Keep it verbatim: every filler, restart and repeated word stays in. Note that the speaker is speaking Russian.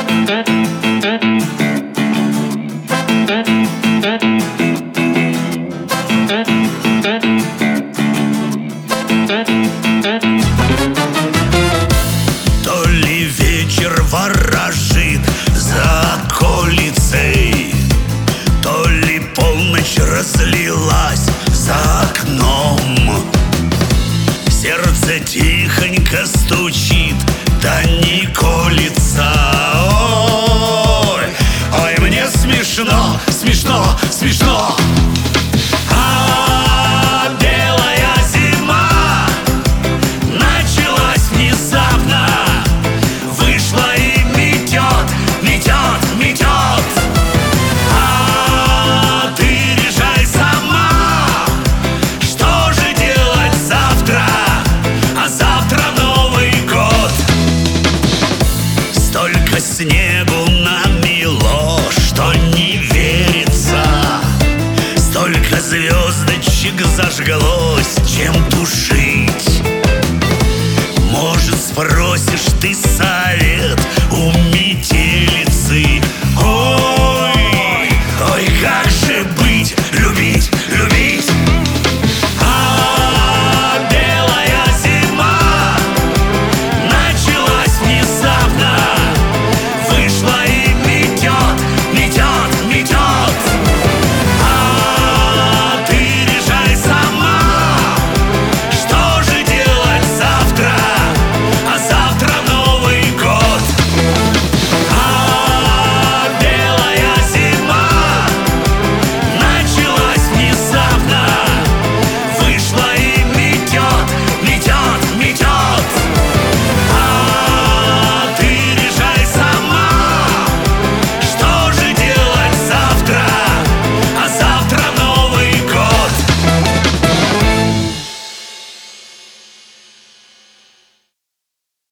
То ли вечер ворожит за околицей, то ли полночь разлилась за окном. Сердце тихонько стучит, да не колется. Ой, ой, мне смешно, смешно, смешно. А белая зима началась внезапно, вышла и метет, метет, метет. А ты решай сама, что же делать завтра, а завтра Новый год. Столько снегу намело, что не верится, столько звездочек зажглось, чем тушить. Может, спросишь ты совет у метелицы? О,